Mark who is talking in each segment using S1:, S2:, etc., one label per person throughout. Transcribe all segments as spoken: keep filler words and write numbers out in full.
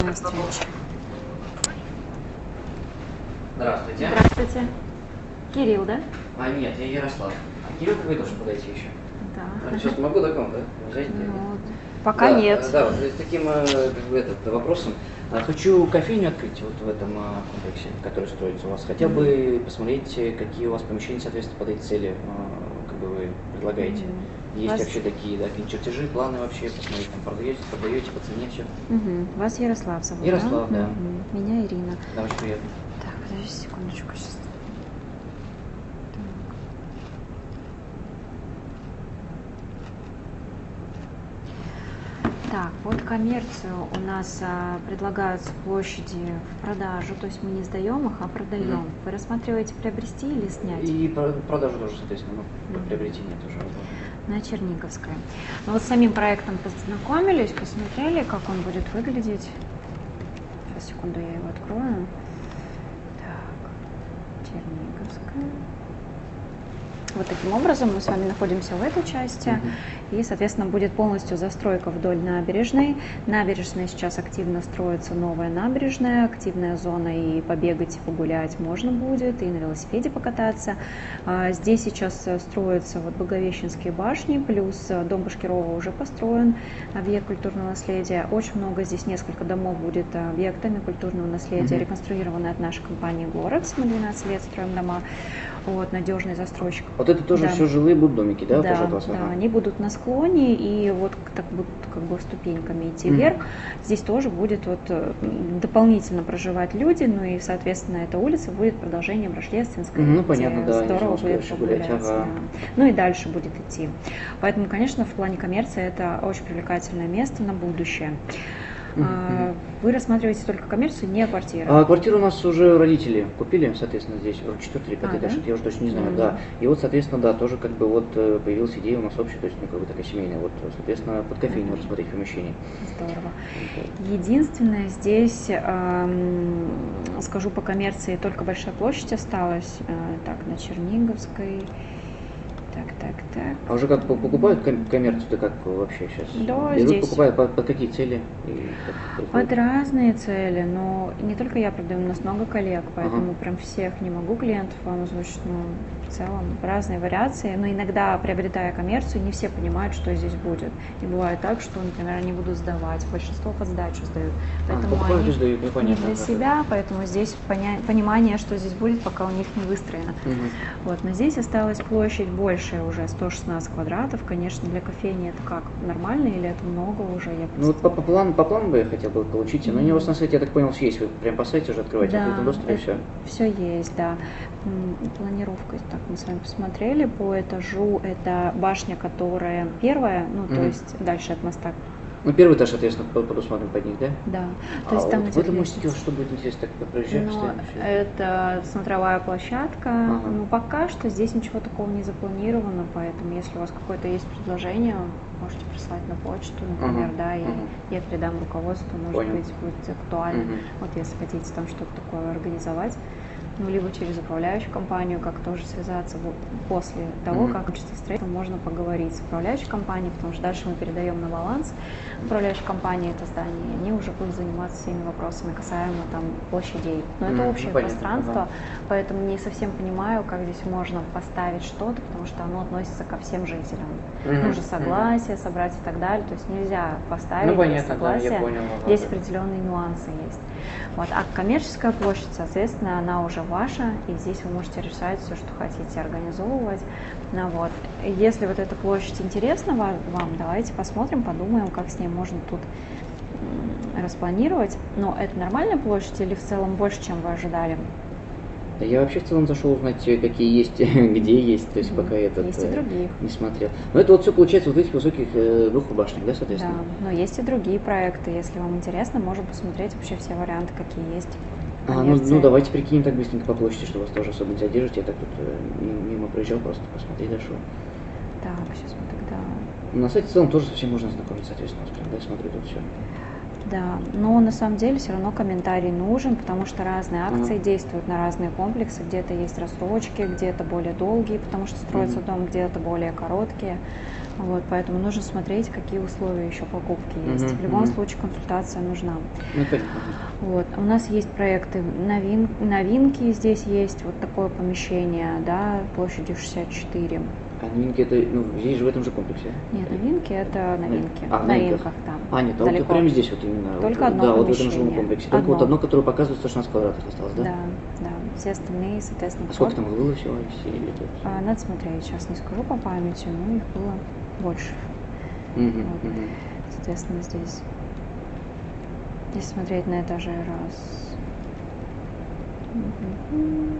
S1: Встречи.
S2: Здравствуйте.
S1: Здравствуйте. Кирилл, да?
S2: А, нет, я Ярослав. А Кирилл вы должен подойти еще.
S1: Да.
S2: Сейчас могу до ком, да? Взять?
S1: Ну, пока
S2: да,
S1: нет.
S2: Да, вот с таким как бы, этот, вопросом. Хочу кофейню открыть вот в этом комплексе, который строится у вас. Хотел mm-hmm. бы посмотреть, какие у вас помещения, соответственно, под эти цели, как бы вы предлагаете. Mm-hmm. Есть вас... вообще такие, да, какие чертежи, планы вообще, посмотреть, там продаете, продаете по цене все.
S1: Угу. Вас Ярослав зовут,
S2: Ярослав, да?
S1: да. Угу. Меня Ирина.
S2: Да, очень приятно.
S1: Так, подожди секундочку сейчас. Так, под коммерцию у нас а, предлагаются площади в продажу, то есть мы не сдаем их, а продаем. Mm-hmm. Вы рассматриваете приобрести или снять?
S2: И продажу тоже, соответственно, ну, mm-hmm. приобретение тоже.
S1: На Черниговской. Ну вот с самим проектом познакомились, посмотрели, как он будет выглядеть. Сейчас, секунду, я его открою. Так, Черниговская. Вот таким образом мы с вами находимся в этой части, mm-hmm. и, соответственно, будет полностью застройка вдоль набережной. Набережная сейчас активно строится, новая набережная, активная зона, и побегать, и погулять можно будет, и на велосипеде покататься. Здесь сейчас строятся вот Благовещенские башни, плюс дом Башкирова уже построен, объект культурного наследия. Очень много, здесь несколько домов будет объектами культурного наследия, mm-hmm. реконструированный от нашей компании «Горекс». Мы двенадцать лет строим дома. Вот, надежный застройщик.
S2: Вот это тоже
S1: да.
S2: все жилые будут домики, да?
S1: Да,
S2: тоже
S1: да, они будут на склоне и вот так будут как бы ступеньками идти mm-hmm. вверх. Здесь тоже будет вот дополнительно проживать люди, ну и, соответственно, эта улица будет продолжением Рождественской.
S2: Mm-hmm. Ну, понятно, да.
S1: Здорово будет погулять. Ага. Да. Ну и дальше будет идти. Поэтому, конечно, в плане коммерции это очень привлекательное место на будущее. Mm-hmm. Вы рассматриваете только коммерцию, не квартиру?
S2: А квартиру у нас уже родители купили, соответственно, здесь четвертый или пятый
S1: а,
S2: этаж,
S1: да?
S2: я уже точно не знаю,
S1: mm-hmm.
S2: да. И вот, соответственно, да, тоже как бы вот появилась идея у нас общая, то есть, ну, как бы такая семейная, вот, соответственно, под кофейню mm-hmm. рассмотреть помещение.
S1: Здорово. Okay. Единственное, здесь, эм, скажу по коммерции, только большая площадь осталась, э, так, на Черниговской. Так, так, так.
S2: А уже как покупают коммерцию-то как вообще сейчас?
S1: Да,
S2: берут,
S1: здесь.
S2: Покупают под, под какие цели? И
S1: как под разные цели, но не только я продаю, у нас много коллег, поэтому
S2: ага.
S1: прям всех не могу клиентов вам озвучить, но в целом разные вариации. Но иногда, приобретая коммерцию, не все понимают, что здесь будет. И бывает так, что, например, они будут сдавать, большинство под сдачу сдают. Поэтому
S2: а,
S1: они
S2: сдают,
S1: не для себя, поэтому здесь поня- понимание, что здесь будет, пока у них не выстроено.
S2: Угу.
S1: Вот, но здесь осталась площадь больше уже, сто шестнадцать квадратов, конечно, для кофейни это как, нормально или это много уже? Я
S2: ну вот по, по, плану, по плану бы я хотел бы получить, mm-hmm. но у него на сайте, я так понял, есть, вы прям по сайте уже открываете,
S1: да,
S2: в открытом доступе, все.
S1: Все есть, да. Планировка, так мы с вами посмотрели, по этажу это башня, которая первая, ну mm-hmm. то есть дальше от моста.
S2: Ну, первый этаж, соответственно, предусмотрен под них, да?
S1: Да.
S2: То есть а там вот в этом мостике что будет интересно, так проезжаем
S1: ну,
S2: постоянно?
S1: Это смотровая площадка.
S2: Ага.
S1: Ну, пока что здесь ничего такого не запланировано, поэтому если у вас какое-то есть предложение, можете прислать на почту, например, ага. да, и ага. я передам руководству, может Понял. быть, будет актуально. Угу. Вот если хотите там что-то такое организовать. Ну, либо через управляющую компанию, как тоже связаться после того, mm-hmm. как начнется строительство, можно поговорить с управляющей компанией, потому что дальше мы передаем на баланс управляющей компании это здание, и они уже будут заниматься всеми вопросами касаемо там площадей. Но mm-hmm. это общее ну, пространство, ага. поэтому не совсем понимаю, как здесь можно поставить что-то, потому что оно относится ко всем жителям. Mm-hmm. Нужно согласие mm-hmm. собрать и так далее, то есть нельзя поставить
S2: ну, понятно,
S1: согласие,
S2: да, я понял, ага.
S1: здесь определенные нюансы есть. Вот. А коммерческая площадь, соответственно, она уже ваша, и здесь вы можете решать все, что хотите организовывать. Ну, вот. Если вот эта площадь интересна вам, давайте посмотрим, подумаем, как с ней можно тут распланировать. Но это нормальная площадь или в целом больше, чем вы ожидали?
S2: Я вообще в целом зашел узнать, какие есть, где есть, то есть пока
S1: mm,
S2: этот
S1: есть и других.
S2: не смотрел. Но это вот все получается вот этих высоких э, двух башнях, да, соответственно?
S1: Да, но есть и другие проекты, если вам интересно, можно посмотреть вообще все варианты, какие есть.
S2: А, ну, ну давайте прикинем так быстренько по площади, что вас тоже особо не задержите, я так тут э, мимо проезжал, просто посмотреть дошел.
S1: Так, сейчас мы тогда...
S2: На сайте в целом тоже совсем можно знакомиться, соответственно, да, я смотрю тут все.
S1: Да, но на самом деле все равно комментарий нужен, потому что разные акции uh-huh. действуют на разные комплексы, где-то есть рассрочки, где-то более долгие, потому что строится uh-huh. дом, где-то более короткие. Вот, поэтому нужно смотреть, какие условия еще покупки есть.
S2: Uh-huh,
S1: В любом
S2: uh-huh.
S1: случае консультация нужна.
S2: Ну, понятно.
S1: Вот. У нас есть проекты новин, новинки, здесь есть вот такое помещение, да, площадью шестьдесят четыре.
S2: А новинки это, ну, здесь же в этом же комплексе?
S1: Нет, новинки это новинки.
S2: А,
S1: в
S2: новинках.
S1: новинках там.
S2: А, нет, а вот прямо здесь вот именно.
S1: Только
S2: вот,
S1: одно
S2: да, вот в
S1: помещение.
S2: этом жилом комплексе. Только
S1: Одно.
S2: вот одно, которое показывает сто шестнадцать квадратов осталось, да?
S1: Да, да. Все остальные, соответственно,
S2: А сколько
S1: под-
S2: там их было всего? Или это-
S1: А, надо смотреть, сейчас не скажу по памяти, но их было больше.
S2: Мгм,
S1: Вот.
S2: мгм.
S1: Соответственно, здесь, если смотреть на этаже, раз, Мгм.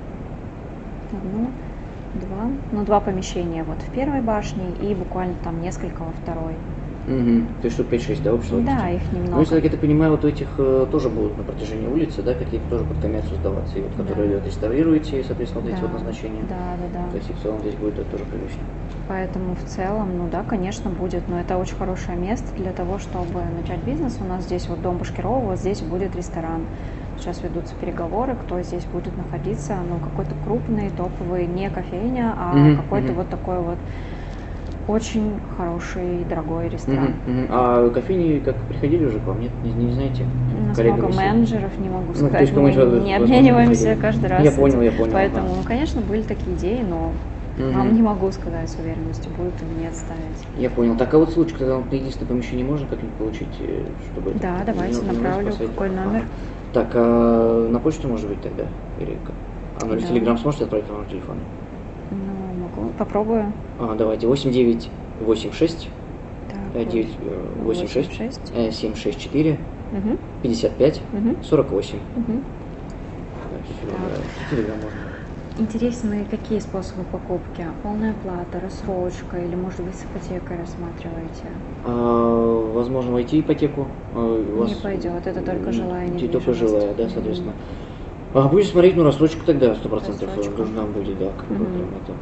S1: одно, два, ну, два помещения вот в первой башне и буквально там несколько во второй.
S2: Мгм. То есть штук пять-шесть, да, общей сложности?
S1: Да, их
S2: Ну,
S1: немного.
S2: если, как я так понимаю, вот у этих э, тоже будут на протяжении улицы, да, какие-то тоже под коммерцию сдаваться, и вот которые
S1: Да.
S2: реставрируете, и, соответственно, вот эти
S1: Да,
S2: вот назначения.
S1: Да, да, да.
S2: То есть и в целом здесь будет это тоже прилично.
S1: Поэтому в целом, ну да, конечно, будет, но это очень хорошее место для того, чтобы начать бизнес. У нас здесь вот дом Башкирова, вот здесь будет ресторан. Сейчас ведутся переговоры, кто здесь будет находиться, ну какой-то крупный, топовый, не кофейня, а
S2: Мгм,
S1: какой-то
S2: мгм.
S1: вот такой вот очень хороший, дорогой ресторан.
S2: Мгм, мгм. А кофейни как приходили уже к вам? Нет, не, не знаете?
S1: У нас
S2: Коллегами
S1: много
S2: все?
S1: менеджеров, не могу
S2: Ну, то
S1: сказать,
S2: есть кому-нибудь
S1: мы
S2: вы-
S1: не
S2: возможно,
S1: обмениваемся
S2: приходили.
S1: каждый раз.
S2: Я
S1: с
S2: понял,
S1: этим.
S2: я понял,
S1: Поэтому,
S2: ага.
S1: ну, конечно, были такие идеи, но
S2: Мгм.
S1: вам не могу сказать с уверенностью, будут или нет ставить.
S2: Я понял. Так, а вот случай, когда вот на единственное помещение можно как-нибудь получить, э, чтобы... это
S1: Да,
S2: как-то
S1: давайте,
S2: не- не
S1: направлю.
S2: спасать?
S1: Какой
S2: Ага.
S1: номер?
S2: Так, а на почту может быть тогда? Или как? А ну или в
S1: Да.
S2: Телеграм сможете отправить на номер телефона?
S1: Ну, могу, попробую.
S2: А, давайте, восемь девять восемь шесть
S1: Так,
S2: девять восемь шесть
S1: шесть.
S2: семь шесть четыре
S1: Угу,
S2: пятьдесят пять
S1: угу,
S2: сорок восемь.
S1: угу.
S2: Да, всё,
S1: Так.
S2: да. Телеграм можно.
S1: Интересны какие способы покупки? Полная плата, рассрочка или, может быть, с ипотекой рассматриваете?
S2: А, возможно, войти ипотеку. А, у
S1: Не
S2: вас-
S1: пойдет, это только
S2: м,
S1: жилая
S2: и
S1: недвижимость.
S2: Только жилая, да,
S1: Мгм.
S2: соответственно. А будем смотреть, ну, рассрочку тогда, сто процентов
S1: Рассрочку.
S2: должна будет, да, как бы
S1: Мгм.
S2: прям это.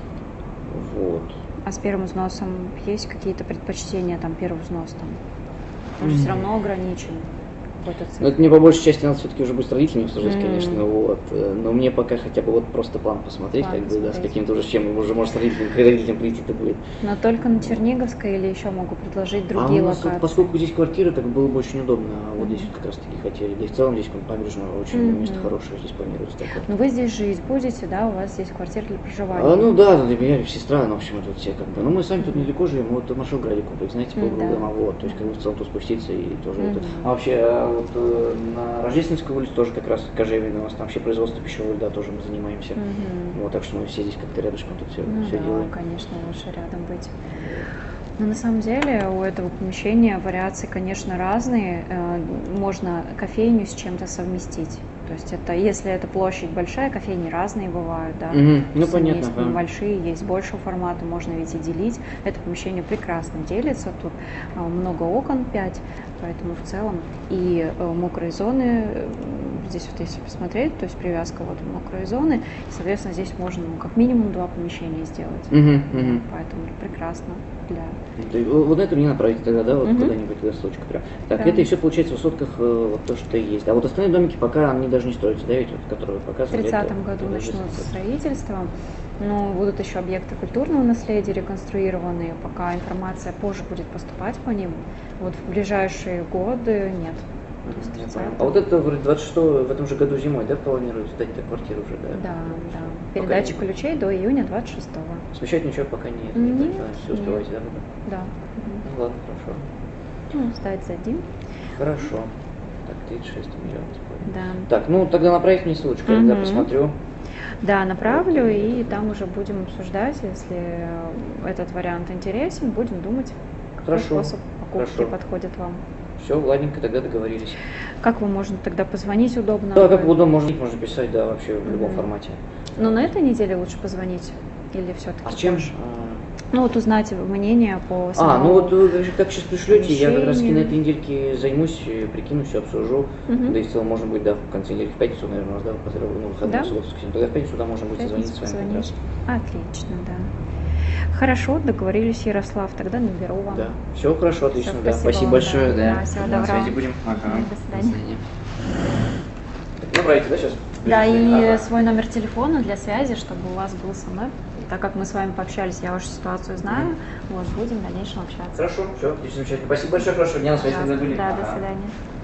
S2: Вот.
S1: А с первым взносом есть какие-то предпочтения, там, первый взнос там? Он же
S2: Мгм.
S1: все равно ограничен. Какой-то
S2: Ну,
S1: цифрой.
S2: это мне по большей части надо все-таки уже будет с родителями обсуждать,
S1: Мгм.
S2: конечно, вот. э, Но мне пока хотя бы вот просто план посмотреть,
S1: План
S2: как бы, да, с
S1: посмотреть.
S2: каким-то уже чем уже может с родителями, к родителям прийти-то будет.
S1: Но только на Черниговской или еще могу предложить
S2: А
S1: другие
S2: у нас, вот,
S1: локации?
S2: поскольку здесь квартиры, так было бы очень удобно, а вот
S1: Мгм.
S2: здесь вот как раз таки хотели. Да и в целом здесь набережная очень
S1: Мгм.
S2: место хорошее, здесь планируется такое.
S1: Ну вы здесь жить будете, да? У вас здесь квартира для проживания.
S2: А, ну да, для меня сестра, ну, в общем, это вот все как бы. Ну, мы сами тут недалеко живем, мы вот в Маршалграде комплекс, знаете,
S1: М,
S2: полгода
S1: да.
S2: дома, вот, то есть как бы в целом тут спуститься и тоже это.
S1: Мгм.
S2: А вообще, а вот э, на Рождественской улице тоже как раз Кожевина, у нас там вообще производство пищевого льда тоже мы занимаемся.
S1: Мгм.
S2: Вот, так что мы все здесь как-то рядышком тут все,
S1: Ну
S2: все
S1: да,
S2: делаем.
S1: конечно, лучше рядом быть. Но на самом деле у этого помещения вариации, конечно, разные. Э, Можно кофейню с чем-то совместить. То есть это, если это площадь большая, кофейни разные бывают, да.
S2: Мгм. Ну,
S1: Есть,
S2: понятно,
S1: Есть
S2: ага.
S1: небольшие, есть большего формата, можно ведь и делить. Это помещение прекрасно делится, тут э, много окон, пять, поэтому в целом и э, мокрые зоны, э, здесь вот если посмотреть, то есть привязка вот в мокрые зоны, и, соответственно, здесь можно ну, как минимум два помещения сделать.
S2: Мгм, мгм.
S1: Поэтому прекрасно для...
S2: Да, и Вот это мне направите тогда, да, вот
S1: Мгм.
S2: куда-нибудь туда ссылочку прям. Так,
S1: Да.
S2: это еще получается в высотках э, вот то, что есть. А вот остальные домики пока они даже не строятся, да, ведь вот, которые вы
S1: В
S2: показывали.
S1: тридцатом
S2: это-
S1: году
S2: это
S1: начнут
S2: Рождественская.
S1: строительство, но будут еще объекты культурного наследия реконструированные, пока информация позже будет поступать по ним. Вот в ближайшие годы нет. То есть
S2: Я понял.
S1: тридцатый.
S2: А вот это вроде двадцать шестого в этом же году зимой, да, планируют сдать-то квартиру уже, да?
S1: Да, да. Передача
S2: Пока не-
S1: ключей до июня двадцать шестого.
S2: Смещать ничего пока нет, не
S1: Нет,
S2: все успеваете, да, пока?
S1: Да.
S2: Ну ладно, хорошо.
S1: Мгм. Ну, сдать за один.
S2: Хорошо. Так, тридцать шесть миллионов. понял.
S1: Да.
S2: Так, ну тогда направить мне ссылочку, я тогда
S1: Мгм.
S2: посмотрю.
S1: Да, направлю,
S2: Вот,
S1: и
S2: и-
S1: там уже будем обсуждать, если этот вариант интересен, будем думать, какой
S2: Хорошо,
S1: способ покупки
S2: хорошо.
S1: подходит вам.
S2: Все, ладненько, тогда договорились.
S1: Как вы можно тогда позвонить удобно?
S2: Да, как удобно, можно, можно писать, да, вообще в любом
S1: Мгм.
S2: формате.
S1: Но на этой неделе лучше позвонить или все-таки?
S2: А с чем?
S1: Ну вот узнать мнение по
S2: А,
S1: самому...
S2: ну вот вы как сейчас пришлете, я как раз таки на
S1: помещению.
S2: этой недельке займусь, э, прикину, все обсужу.
S1: Мгм.
S2: Да и в целом, может быть, да, в конце недели, в пятницу, наверное, у нас, да, по ну, выходные,
S1: Да.
S2: субботу, воскресенье. Тогда в пятницу, да, можно будет
S1: Пятницу
S2: созвониться с вами как раз.
S1: позвонить. Отлично, да. Хорошо, договорились, Ярослав, тогда наберу вам.
S2: Да, все хорошо, отлично,
S1: Всё,
S2: да.
S1: спасибо
S2: Спасибо
S1: вам,
S2: большое,
S1: да.
S2: да.
S1: Да, всего
S2: На
S1: доброго.
S2: связи будем. Ага.
S1: До свидания.
S2: До свидания. набираете, да, сейчас?
S1: Да, и
S2: ага.
S1: свой номер телефона для связи, чтобы у вас был со мной. Так как мы с вами пообщались, я вашу ситуацию знаю, mm-hmm. вот, будем в дальнейшем общаться.
S2: Хорошо, все, отлично, замечательно. Спасибо большое, хорошего дня, на связи, когда были.
S1: Да,
S2: ага.
S1: до свидания.